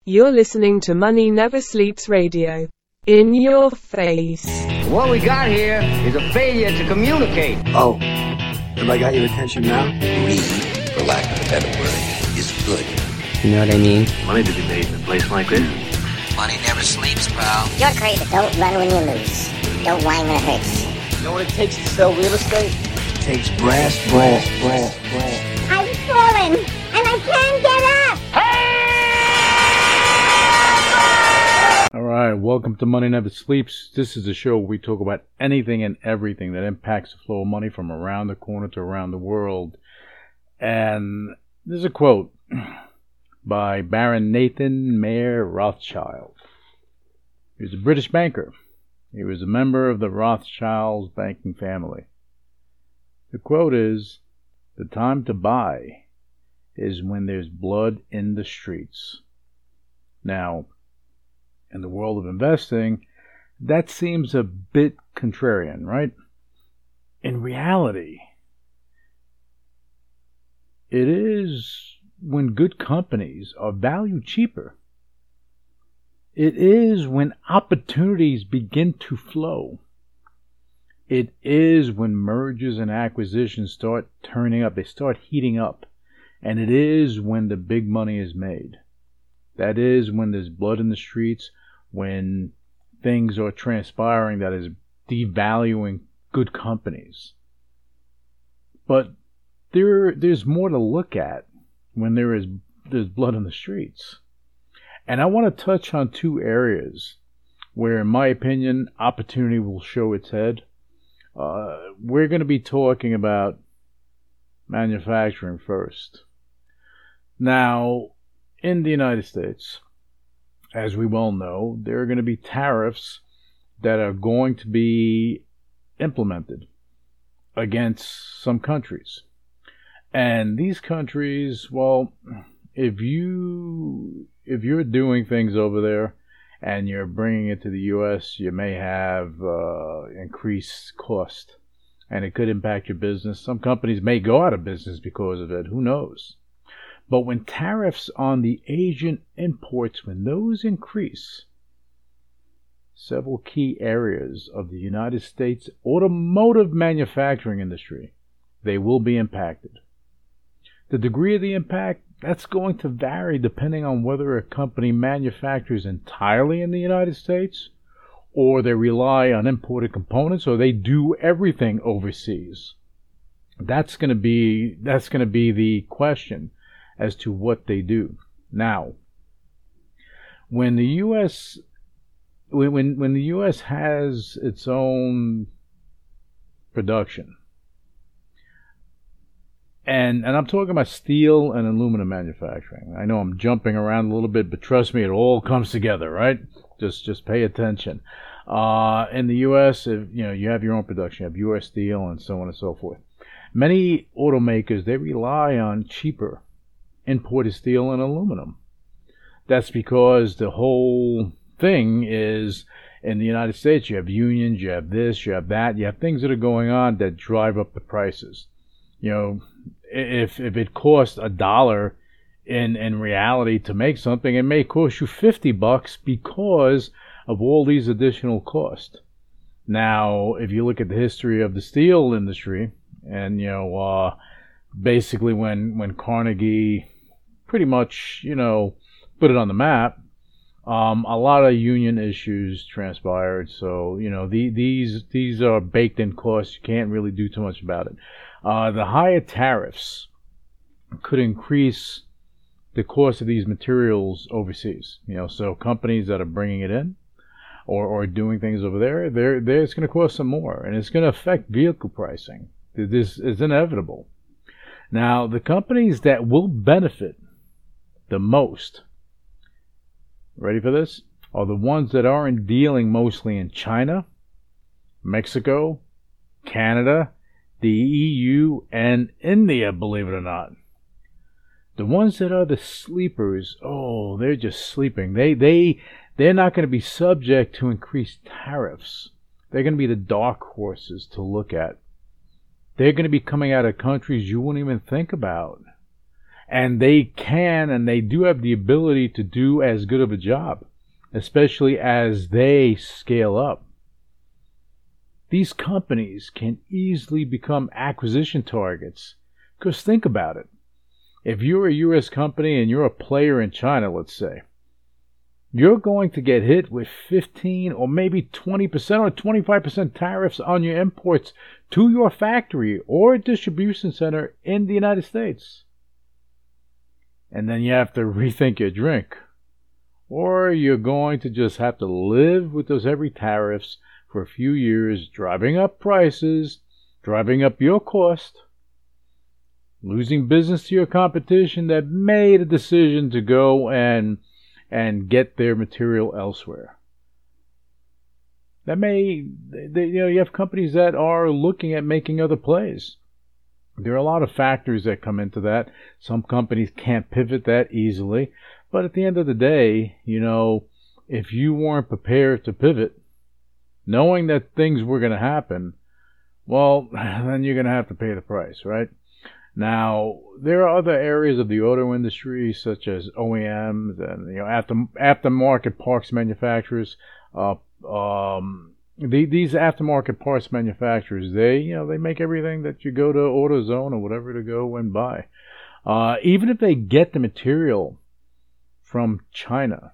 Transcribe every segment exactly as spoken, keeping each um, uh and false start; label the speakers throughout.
Speaker 1: You're listening to Money Never Sleeps Radio. In your face.
Speaker 2: What we got here is a failure to communicate.
Speaker 3: Oh, have I got your attention now?
Speaker 4: Greed, for lack of a better word, is good.
Speaker 5: You know what I mean?
Speaker 6: Money to be made in a place like this.
Speaker 7: Money never sleeps, pal.
Speaker 8: You're crazy. Don't run when you lose. Don't whine when it hurts.
Speaker 2: You know what it takes to sell real estate?
Speaker 3: It takes brass, brass, brass, brass.
Speaker 8: I've fallen, and I can't get up.
Speaker 9: All right, welcome to Money Never Sleeps. This is a show where we talk about anything and everything that impacts the flow of money from around the corner to around the world. And there's a quote by Baron Nathan Mayer Rothschild. He was a British banker. He was a member of the Rothschilds banking family. The quote is, "The time to buy is when there's blood in the streets." Now, in the world of investing, that seems a bit contrarian, right? In reality, it is when good companies are valued cheaper. It is when opportunities begin to flow. It is when mergers and acquisitions start turning up, they start heating up. And it is when the big money is made. That is when there's blood in the streets, when things are transpiring that is devaluing good companies. But there, there's more to look at when there is there's blood in the streets. And I want to touch on two areas where, in my opinion, opportunity will show its head. Uh, we're going to be talking about manufacturing first. Now, in the United States, as we well know, there are going to be tariffs that are going to be implemented against some countries. And these countries, well, if you if you're doing things over there and you're bringing it to the U S, you may have uh, increased cost, and it could impact your business. Some companies may go out of business because of it. Who knows? But when tariffs on the Asian imports, when those increase, several key areas of the United States automotive manufacturing industry, they will be impacted. The degree of the impact, that's going to vary depending on whether a company manufactures entirely in the United States, or they rely on imported components, or they do everything overseas. That's going to be that's going to be the question as to what they do. Now, when the U S when when the U S has its own production, and and I'm talking about steel and aluminum manufacturing. I know I'm jumping around a little bit, but trust me, it all comes together, right? Just just pay attention. Uh, in the U S, if, you know, you have your own production, you have U S Steel, and so on and so forth. Many automakers, they rely on cheaper imported steel and aluminum. That's because the whole thing is, in the United States, you have unions, you have this, you have that, you have things that are going on that drive up the prices. You know, if if it costs a dollar in in reality to make something, it may cost you fifty bucks because of all these additional costs. Now, if you look at the history of the steel industry, and you know, uh, basically when when Carnegie pretty much, you know, put it on the map, um, a lot of union issues transpired. So, you know, the, these these are baked in costs. You can't really do too much about it. Uh, the higher tariffs could increase the cost of these materials overseas. You know, so companies that are bringing it in or, or doing things over there, they're, they're, it's going to cost them more, and it's going to affect vehicle pricing. This is inevitable. Now, the companies that will benefit the most, ready for this, are the ones that aren't dealing mostly in China, Mexico, Canada, the E U, and India, believe it or not. The ones that are the sleepers, oh, they're just sleeping. They, they, they're not going to be subject to increased tariffs. They're going to be the dark horses to look at. They're going to be coming out of countries you wouldn't even think about. And they can and they do have the ability to do as good of a job, especially as they scale up. These companies can easily become acquisition targets. Because think about it. If you're a U S company and you're a player in China, let's say, you're going to get hit with fifteen or maybe twenty percent or twenty-five percent tariffs on your imports to your factory or distribution center in the United States. And then you have to rethink your drink. Or you're going to just have to live with those heavy tariffs for a few years, driving up prices, driving up your cost, losing business to your competition that made a decision to go and and get their material elsewhere. That may, they, you know, you have companies that are looking at making other plays. There are a lot of factors that come into that. Some companies can't pivot that easily. But at the end of the day, you know, if you weren't prepared to pivot, knowing that things were going to happen, well, then you're going to have to pay the price, right? Now, there are other areas of the auto industry, such as O E Ms and, you know, after, aftermarket parts manufacturers. Uh, um, the, these aftermarket parts manufacturers, they, you know, they make everything that you go to AutoZone or whatever to go and buy. Uh, even if they get the material from China,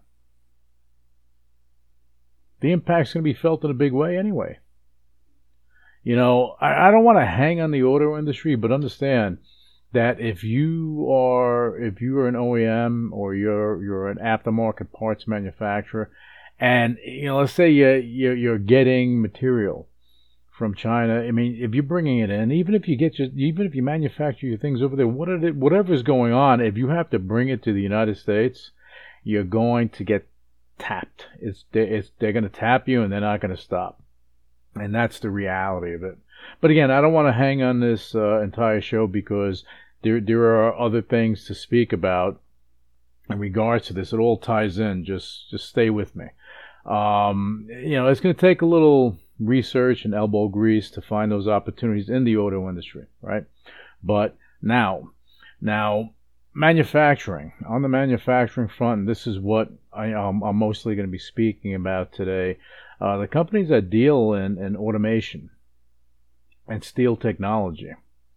Speaker 9: the impact's going to be felt in a big way anyway. You know, I, I don't want to hang on the auto industry, but understand that if you are if you are an O E M or you're you're an aftermarket parts manufacturer, and you know, let's say you you're, you're getting material from China. I mean, if you're bringing it in, even if you get your, even if you manufacture your things over there, what are they, whatever's going on, if you have to bring it to the United States, you're going to get tapped. It's it's they're going to tap you, and they're not going to stop. And that's the reality of it. But again, I don't want to hang on this uh, entire show because there there are other things to speak about in regards to this. It all ties in. Just just stay with me. Um, you know, it's going to take a little research and elbow grease to find those opportunities in the auto industry, right? But now, now manufacturing. On the manufacturing front, and this is what I, um, I'm mostly going to be speaking about today. Uh, the companies that deal in, in automation and steel technology,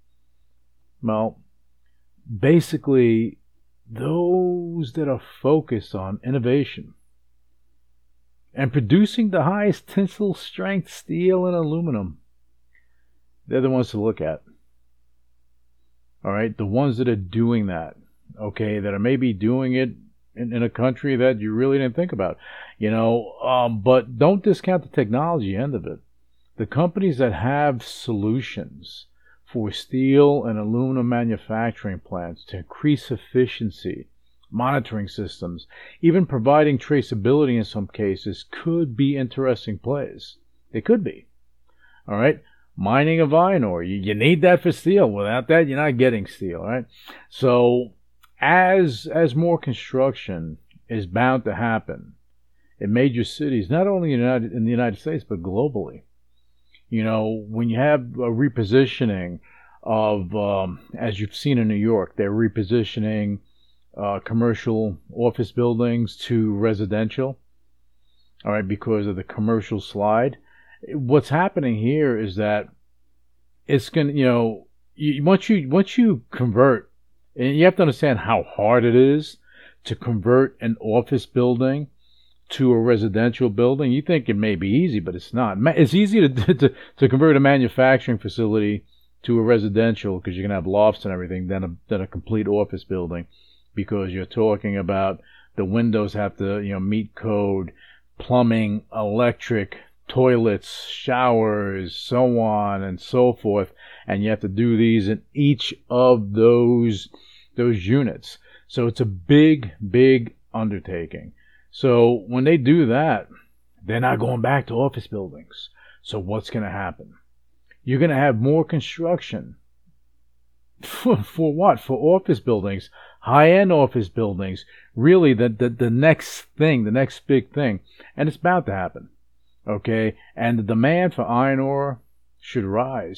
Speaker 9: well, basically those that are focused on innovation and producing the highest tensile strength steel and aluminum, they're the ones to look at. All right, the ones that are doing that, okay, that are maybe doing it In, in a country that you really didn't think about, you know, um, but don't discount the technology end of it. The companies that have solutions for steel and aluminum manufacturing plants to increase efficiency, monitoring systems, even providing traceability in some cases could be interesting plays. They could be. All right. Mining of iron ore, you, you need that for steel. Without that, you're not getting steel, right? So, As as more construction is bound to happen in major cities, not only in the United, in the United States, but globally, you know, when you have a repositioning of, um, as you've seen in New York, they're repositioning uh, commercial office buildings to residential, all right, because of the commercial slide. What's happening here is that it's going to, you know, you, once you once you convert. And you have to understand how hard it is to convert an office building to a residential building. You think it may be easy, but it's not. It's easy to to, to convert a manufacturing facility to a residential because you can have lofts and everything than a, than a complete office building, because you're talking about the windows have to, you know, meet code, plumbing, electric, toilets, showers, so on and so forth, and you have to do these in each of those those units. So it's a big, big undertaking. So when they do that, they're not going back to office buildings. So what's going to happen? You're going to have more construction. For, for what? For office buildings, high-end office buildings, really the, the, the next thing, the next big thing. And it's bound to happen. Okay, and the demand for iron ore should rise.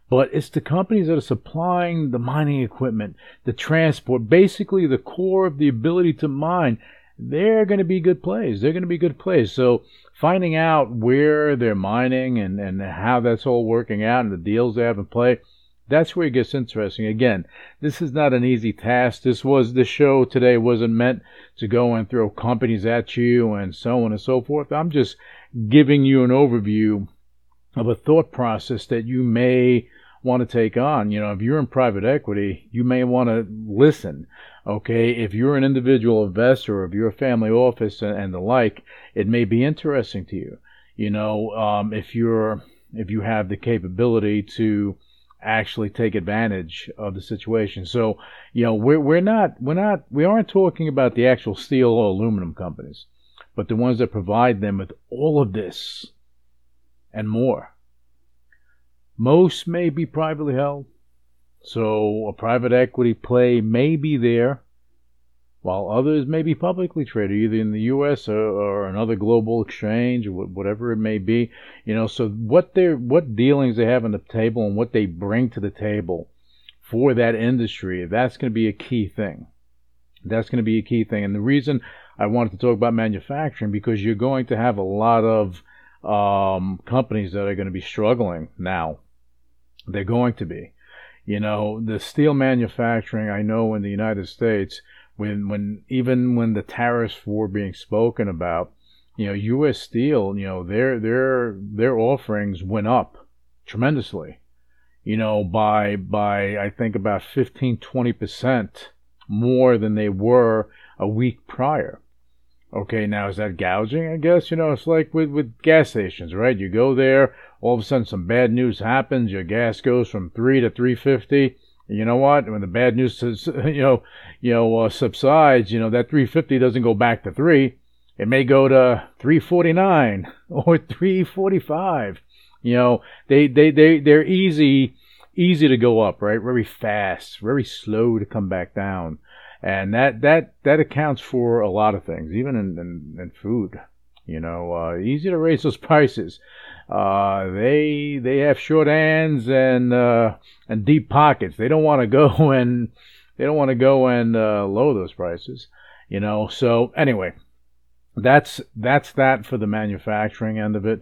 Speaker 9: But it's the companies that are supplying the mining equipment, the transport, basically the core of the ability to mine. They're going to be good plays. They're going to be good plays. So finding out where they're mining and, and how that's all working out and the deals they have in play, that's where it gets interesting. Again, this is not an easy task. This was the show today wasn't meant to go and throw companies at you and so on and so forth. I'm just giving you an overview of a thought process that you may want to take on. You know, if you're in private equity, you may want to listen. Okay, if you're an individual investor or if you're a family office and, and the like, it may be interesting to you. You know, um, if you're if you have the capability to actually take advantage of the situation. So, you know, we're we're not we're not we aren't talking about the actual steel or aluminum companies, but the ones that provide them with all of this and more. Most may be privately held, so a private equity play may be there, while others may be publicly traded, either in the U S or, or another global exchange, or whatever it may be. You know, so what they what dealings they have on the table and what they bring to the table for that industry, that's going to be a key thing. That's going to be a key thing. And the reason I wanted to talk about manufacturing, because you're going to have a lot of um, companies that are going to be struggling now. They're going to be. You know, the steel manufacturing, I know in the United States, when when even when the tariffs were being spoken about, you know, U S Steel, you know, their their their offerings went up tremendously. You know, by by I think about fifteen, twenty percent more than they were a week prior. Okay, now is that gouging? I guess, you know, it's like with, with gas stations, right? You go there, all of a sudden some bad news happens, your gas goes from three to three fifty. You know what? When the bad news, you know, you know, uh, subsides, you know, that three fifty doesn't go back to three. It may go to three forty-nine or three forty-five. You know, they they they they're easy easy to go up, right? Very fast, very slow to come back down. And that, that, that accounts for a lot of things, even in, in, in food. You know, uh, easy to raise those prices. Uh, they they have short hands and uh, and deep pockets. They don't want to go and they don't want to go and uh, lower those prices. You know. So anyway, that's that's that for the manufacturing end of it.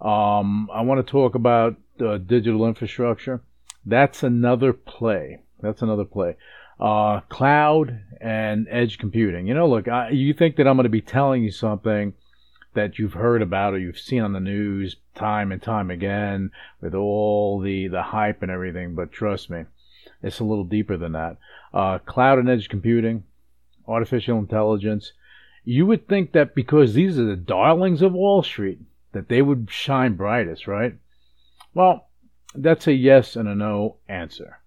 Speaker 9: Um, I want to talk about uh, digital infrastructure. That's another play. That's another play. Uh, cloud and edge computing. You know, look, I, you think that I'm going to be telling you something that you've heard about or you've seen on the news time and time again with all the, the hype and everything, but trust me, it's a little deeper than that. Uh, cloud and edge computing, artificial intelligence. You would think that because these are the darlings of Wall Street, that they would shine brightest, right? Well, that's a yes and a no answer.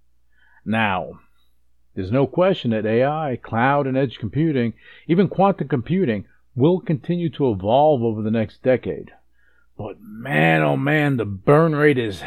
Speaker 9: Now, there's no question that A I, cloud and edge computing, even quantum computing, will continue to evolve over the next decade. But man, oh man, the burn rate is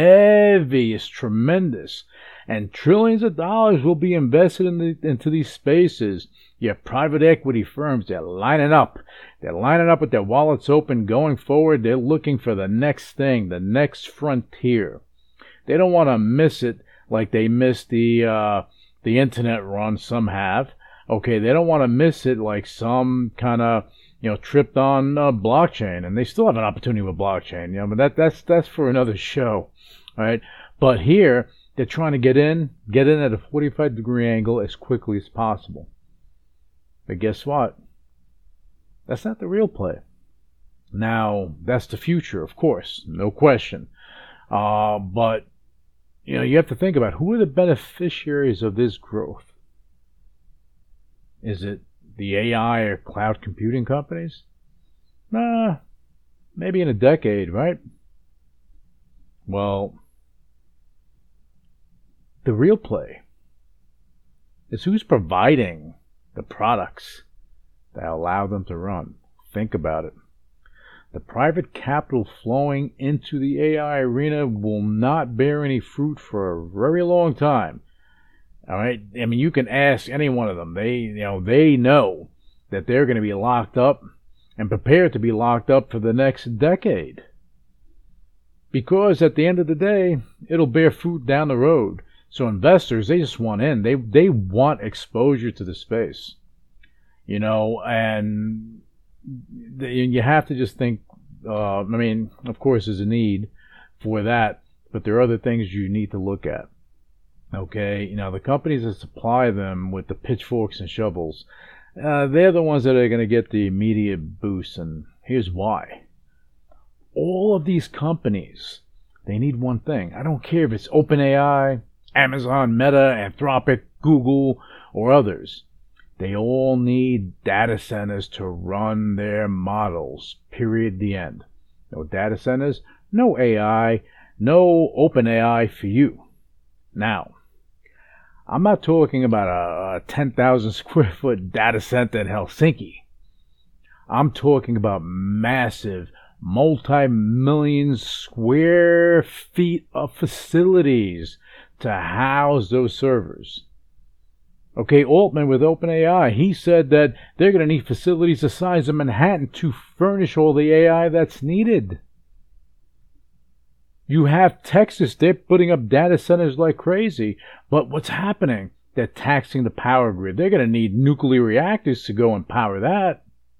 Speaker 9: heavy, it's tremendous. And trillions of dollars will be invested in the, into these spaces. You have private equity firms, they're lining up. They're lining up with their wallets open going forward. They're looking for the next thing, the next frontier. They don't want to miss it like they missed the... Uh, The internet run, some have. Okay, they don't want to miss it like some kind of, you know, tripped on uh, blockchain, and they still have an opportunity with blockchain, you know, but that that's that's for another show, all right? But here, they're trying to get in, get in at a forty-five degree angle as quickly as possible. But guess what? That's not the real play. Now, that's the future, of course, no question. Uh, but You know, you have to think about who are the beneficiaries of this growth. Is it the A I or cloud computing companies? Nah, maybe in a decade, right? Well, the real play is who's providing the products that allow them to run. Think about it. The private capital flowing into the A I arena will not bear any fruit for a very long time. All right? I mean, you can ask any one of them. They, you know, they know that they're going to be locked up and prepared to be locked up for the next decade. because at the end of the day, it'll bear fruit down the road. So investors, they just want in. They they want exposure to the space, you know, and they, you have to just think. Uh, I mean, of course, there's a need for that, but there are other things you need to look at. Okay, you know, the companies that supply them with the pitchforks and shovels, uh, they're the ones that are going to get the immediate boost, and here's why. All of these companies, they need one thing. I don't care if it's OpenAI, Amazon, Meta, Anthropic, Google, or others. They all need data centers to run their models, period, the end. No data centers, no A I, no OpenAI for you. Now, I'm not talking about a, a ten thousand square foot data center in Helsinki. I'm talking about massive, multi-million square feet of facilities to house those servers. Okay, Altman with OpenAI, he said that they're going to need facilities the size of Manhattan to furnish all the A I that's needed. You have Texas, they're putting up data centers like crazy. But what's happening? They're taxing the power grid. They're going to need nuclear reactors to go and power that.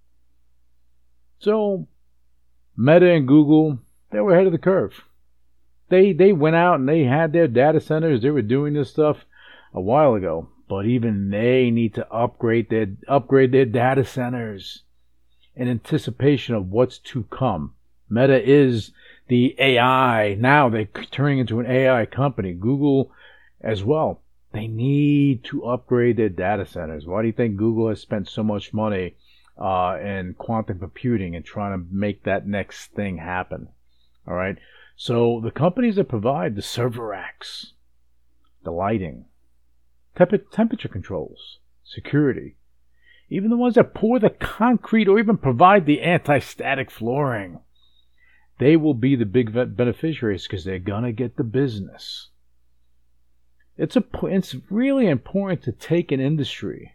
Speaker 9: So, Meta and Google, they were ahead of the curve. They they went out and they had their data centers. They were doing this stuff a while ago. But even they need to upgrade their upgrade their data centers in anticipation of what's to come. Meta is the A I. Now they're turning into an A I company. Google as well. They need to upgrade their data centers. Why do you think Google has spent so much money uh, in quantum computing and trying to make that next thing happen? All right. So the companies that provide the server racks, the lighting, temp- temperature controls, security, even the ones that pour the concrete or even provide the anti-static flooring, they will be the big beneficiaries because they're going to get the business. It's, a, it's really important to take an industry,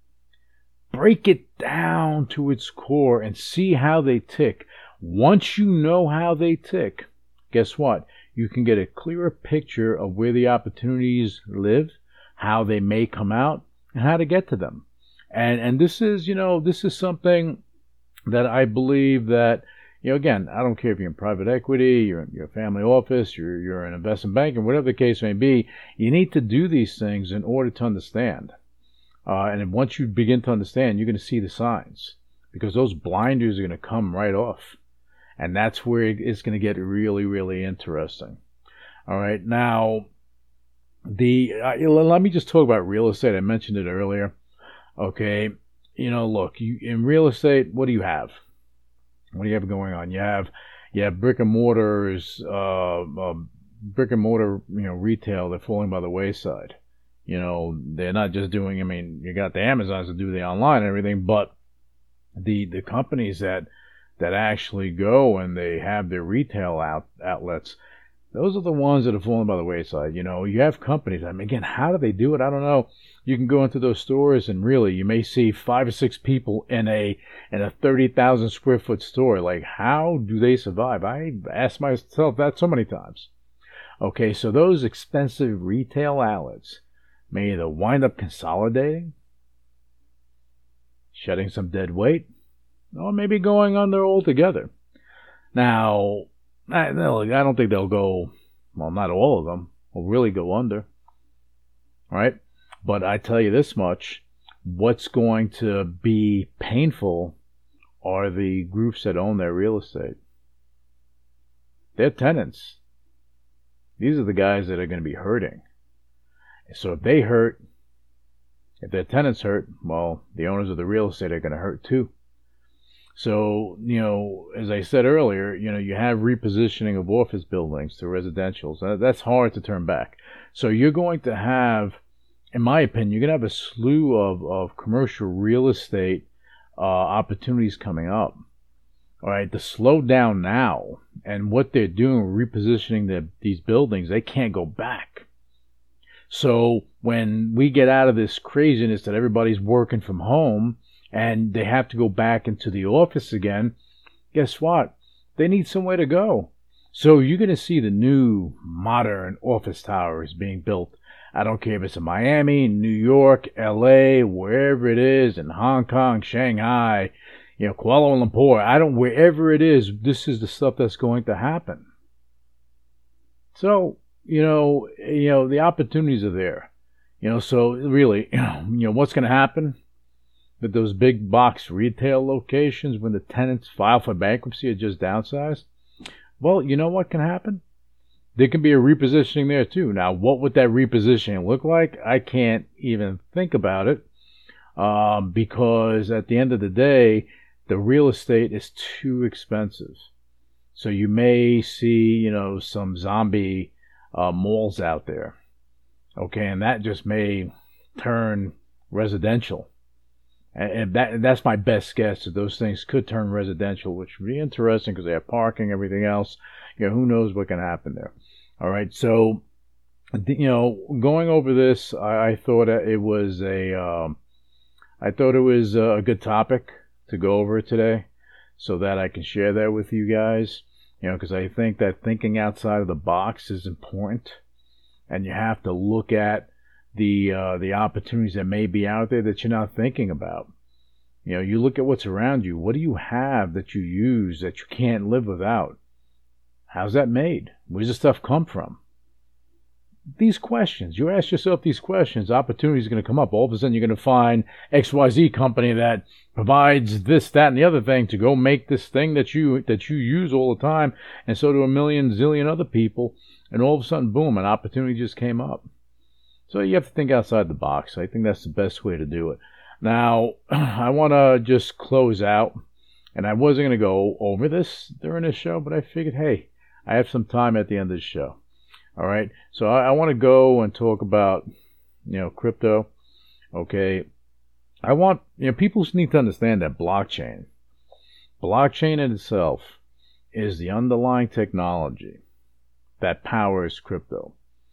Speaker 9: break it down to its core, and see how they tick. Once you know how they tick, guess what? You can get a clearer picture of where the opportunities live, how they may come out, and how to get to them. And and this is, you know, this is something that I believe that, you know, again, I don't care if you're in private equity, you're in your family office, you're you're an investment banker, whatever the case may be, you need to do these things in order to understand. Uh, and once you begin to understand, you're going to see the signs, because those blinders are going to come right off. And that's where it's going to get really, really interesting. All right, now, the uh, let me just talk about real estate. I mentioned it earlier. Okay, you know, look, you, in real estate, what do you have? What do you have going on? You have, you have brick and mortars, uh, uh, brick and mortar, you know, retail. They're falling by the wayside. You know, they're not just doing. I mean, you got the Amazons that do the online and everything, but the the companies that that actually go and they have their retail out, outlets, those are the ones that are falling by the wayside. You know, you have companies. I mean, again, how do they do it? I don't know. You can go into those stores and really, you may see five or six people in a in a thirty thousand square foot store. Like, how do they survive? I ask myself that so many times. Okay, so those expensive retail outlets may either wind up consolidating, shedding some dead weight, or maybe going under altogether. Now, I, I don't think they'll go, well, not all of them will really go under. All right? But I tell you this much, what's going to be painful are the groups that own their real estate. They're tenants. These are the guys that are going to be hurting. So if they hurt, if their tenants hurt, well, the owners of the real estate are going to hurt too. So, you know, as I said earlier, you know, you have repositioning of office buildings to residentials. That's hard to turn back. So you're going to have, in my opinion, you're going to have a slew of, of commercial real estate uh, opportunities coming up. All right, to slow down now, and what they're doing, repositioning the, these buildings, they can't go back. So when we get out of this craziness that everybody's working from home and they have to go back into the office again, guess what? They need somewhere to go. So you're going to see the new modern office towers being built. I don't care if it's in Miami, New York, L A, wherever it is, in Hong Kong, Shanghai, you know, Kuala Lumpur. I don't, wherever it is, this is the stuff that's going to happen. So, you know, you know, the opportunities are there. You know, so really, you know, what's going to happen with those big box retail locations when the tenants file for bankruptcy or just downsize? Well, you know what can happen? There can be a repositioning there too. Now, what would that repositioning look like? I can't even think about it um, because at the end of the day, the real estate is too expensive. So you may see, you know, some zombie uh, malls out there. Okay, and that just may turn residential. And that that's my best guess, that those things could turn residential, which would be interesting because they have parking, everything else. You know, who knows what can happen there. All right, so, you know, going over this, I, I thought it was a, um, I thought it was a good topic to go over today so that I can share that with you guys. You know, because I think that thinking outside of the box is important. And you have to look at the uh, the opportunities that may be out there that you're not thinking about. You know, you look at what's around you. What do you have that you use that you can't live without? How's that made? Where does this stuff come from? These questions. You ask yourself these questions, opportunities are going to come up. All of a sudden, you're going to find X Y Z company that provides this, that, and the other thing to go make this thing that you that you use all the time, and so do a million, zillion other people. And all of a sudden, boom, an opportunity just came up. So you have to think outside the box. I think that's the best way to do it. Now, I want to just close out. And I wasn't going to go over this during this show, but I figured, hey, I have some time at the end of the show. All right. So I, I want to go and talk about, you know, crypto. Okay. I want, you know, people need to understand that blockchain, blockchain in itself is the underlying technology that powers crypto.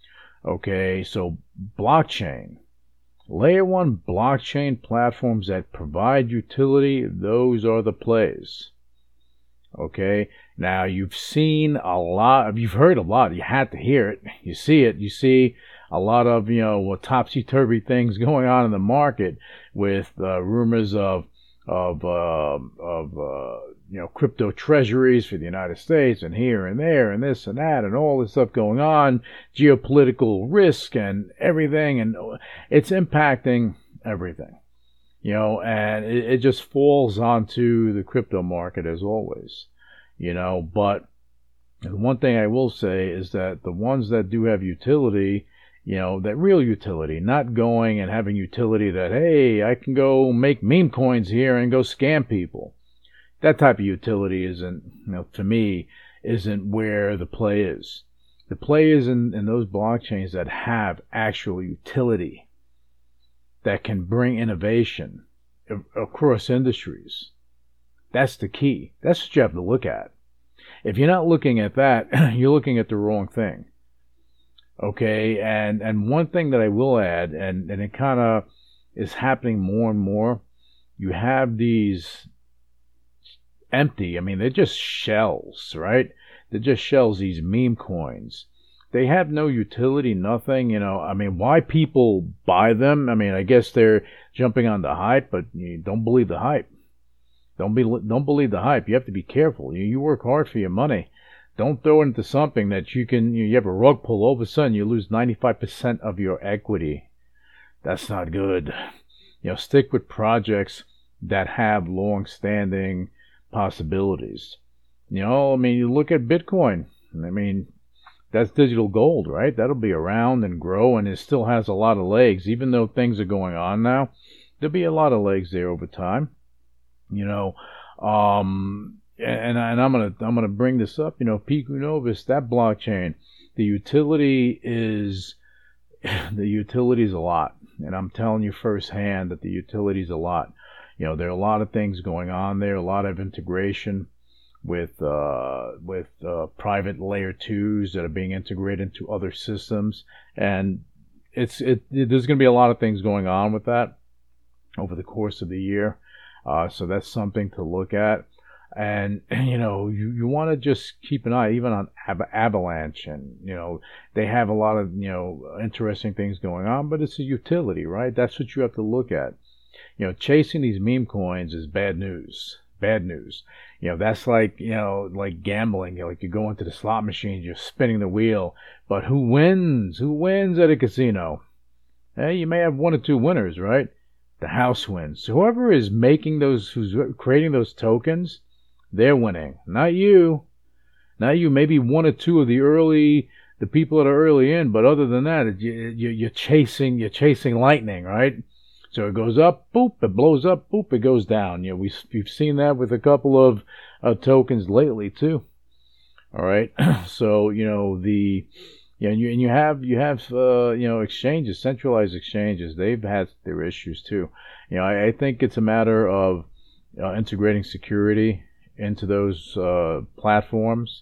Speaker 9: Okay, so blockchain, layer one blockchain platforms that provide utility, those are the plays. Okay, now you've seen a lot, you've heard a lot, you had to hear it, you see it, you see a lot of, you know, topsy-turvy things going on in the market with uh, rumors of, of, uh, of, uh, you know, crypto treasuries for the United States and here and there and this and that and all this stuff going on, geopolitical risk and everything, and it's impacting everything, you know, and it, it just falls onto the crypto market as always, you know. But one thing I will say is that the ones that do have utility, you know, that real utility, not going and having utility that, hey, I can go make meme coins here and go scam people. That type of utility isn't, you know, to me, isn't where the play is. The play is in, in those blockchains that have actual utility, that can bring innovation across industries. That's the key. That's what you have to look at. If you're not looking at that, you're looking at the wrong thing. Okay, and, and one thing that I will add, and, and it kind of is happening more and more, you have these empty, I mean, they're just shells, right? They're just shells, these meme coins. They have no utility, nothing, you know. I mean, why people buy them? I mean, I guess they're jumping on the hype, but you don't believe the hype. Don't be, don't believe the hype. You have to be careful. You, you work hard for your money. Don't throw it into something that you can, you have a rug pull, all of a sudden you lose ninety-five percent of your equity. That's not good. You know, stick with projects that have long-standing possibilities. You know, I mean, you look at Bitcoin. I mean, that's digital gold, right? That'll be around and grow, and it still has a lot of legs. Even though things are going on now, there'll be a lot of legs there over time. You know, um, and, and I'm gonna I'm gonna bring this up. You know, Pico Novus, that blockchain, the utility is the utility is a lot, and I'm telling you firsthand that the utility is a lot. You know, there are a lot of things going on there, a lot of integration with uh, with uh, private layer twos that are being integrated into other systems, and it's it, it there's going to be a lot of things going on with that over the course of the year. Uh, so that's something to look at. And, you know, you, you want to just keep an eye, even on Ab- Avalanche. And, you know, they have a lot of, you know, interesting things going on, but it's a utility, right? That's what you have to look at. You know, chasing these meme coins is bad news. Bad news. You know, that's like, you know, like gambling. You know, like you go into the slot machine, you're spinning the wheel. But who wins? Who wins at a casino? Hey, you may have one or two winners, right? The house wins. So whoever is making those, who's creating those tokens, they're winning. Not you. Not you. Maybe one or two of the early, the people that are early in. But other than that, you, you, you're chasing, you're chasing lightning, right? So it goes up, boop, it blows up, boop, it goes down. You know, we, we've seen that with a couple of uh, tokens lately too. All right. So, you know, the, yeah, and you, and you have, you have, uh, you know, exchanges, centralized exchanges. They've had their issues too. You know, I, I think it's a matter of uh, integrating security into those uh, platforms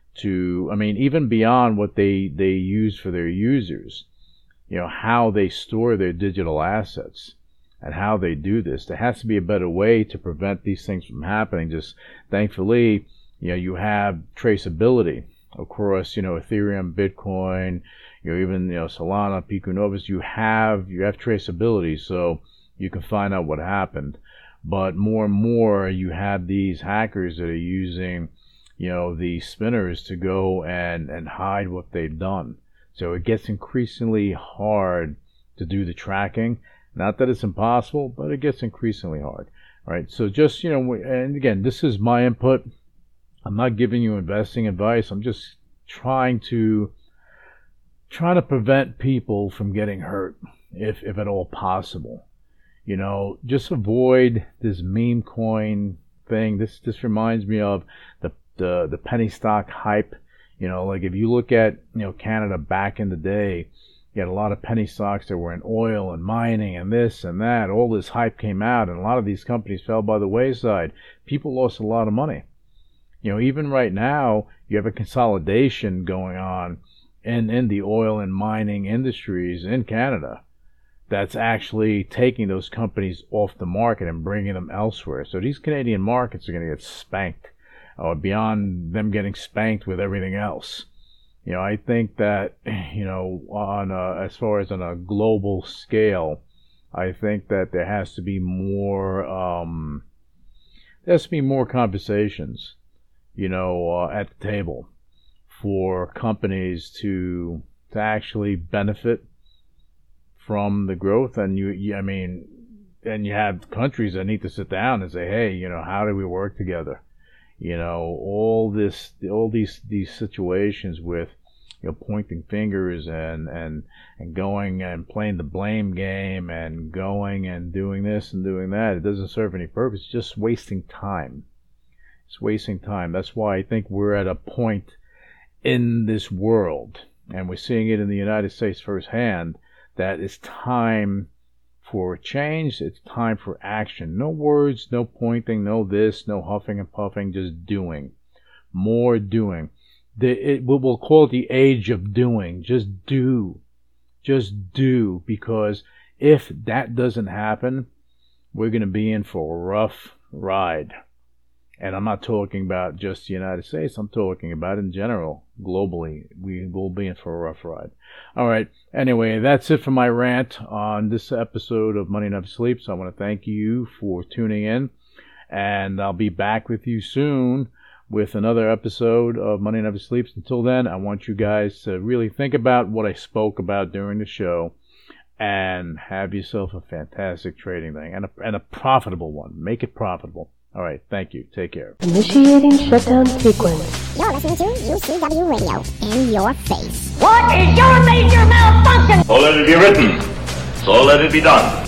Speaker 9: to, I mean, even beyond what they, they use for their users, you know, how they store their digital assets and how they do this. There has to be a better way to prevent these things from happening. Just thankfully, you know, you have traceability across, you know, Ethereum, Bitcoin, you know, even, you know, Solana, Pico Novus. You have, you have traceability, so you can find out what happened. But more and more, you have these hackers that are using, you know, the spinners to go and, and hide what they've done. So it gets increasingly hard to do the tracking. Not that it's impossible, but it gets increasingly hard. Right? So just, you know, and again, this is my input. I'm not giving you investing advice. I'm just trying to trying to prevent people from getting hurt, if if at all possible. You know, just avoid this meme coin thing. This this reminds me of the the, the penny stock hype. You know, like if you look at, you know, Canada back in the day, you had a lot of penny stocks that were in oil and mining and this and that. All this hype came out, and a lot of these companies fell by the wayside. People lost a lot of money. You know, even right now, you have a consolidation going on in, in the oil and mining industries in Canada that's actually taking those companies off the market and bringing them elsewhere. So these Canadian markets are going to get spanked, or beyond them getting spanked with everything else. You know, I think that, you know, on a, as far as on a global scale, I think that there has to be more, um, there has to be more conversations, you know, uh, at the table for companies to to actually benefit from the growth. And you, you, I mean, and you have countries that need to sit down and say, hey, you know, how do we work together? You know, all this, all these these situations with, you know, pointing fingers and and and going and playing the blame game and going and doing this and doing that. It doesn't serve any purpose. It's just wasting time. It's wasting time. That's why I think we're at a point in this world, and we're seeing it in the United States firsthand, that it's time for change. It's time for action. No words, no pointing, no this, no huffing and puffing, just doing. More doing. The, it, we'll call it the age of doing. Just do. Just do. Because if that doesn't happen, we're going to be in for a rough ride. And I'm not talking about just the United States. I'm talking about in general, globally. We will be in for a rough ride. All right. Anyway, that's it for my rant on this episode of Money Never Sleeps. I want to thank you for tuning in. And I'll be back with you soon with another episode of Money Never Sleeps. Until then, I want you guys to really think about what I spoke about during the show and have yourself a fantastic trading thing and a, and a profitable one. Make it profitable. All right, thank you. Take care.
Speaker 1: Initiating shutdown sequence.
Speaker 8: You're listening to U C W Radio. In your face.
Speaker 2: What is your major malfunction?
Speaker 6: So let it be written. So let it be done.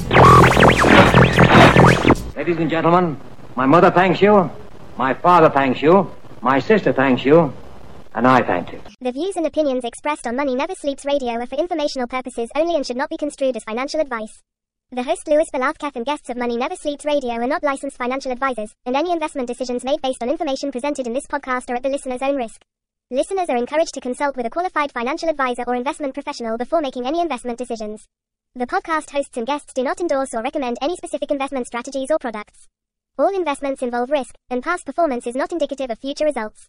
Speaker 2: Ladies and gentlemen, my mother thanks you, my father thanks you, my sister thanks you, and I thank you.
Speaker 5: The views and opinions expressed on Money Never Sleeps Radio are for informational purposes only and should not be construed as financial advice. The host Louis Belafkath and guests of Money Never Sleeps Radio are not licensed financial advisors, and any investment decisions made based on information presented in this podcast are at the listener's own risk. Listeners are encouraged to consult with a qualified financial advisor or investment professional before making any investment decisions. The podcast hosts and guests do not endorse or recommend any specific investment strategies or products. All investments involve risk, and past performance is not indicative of future results.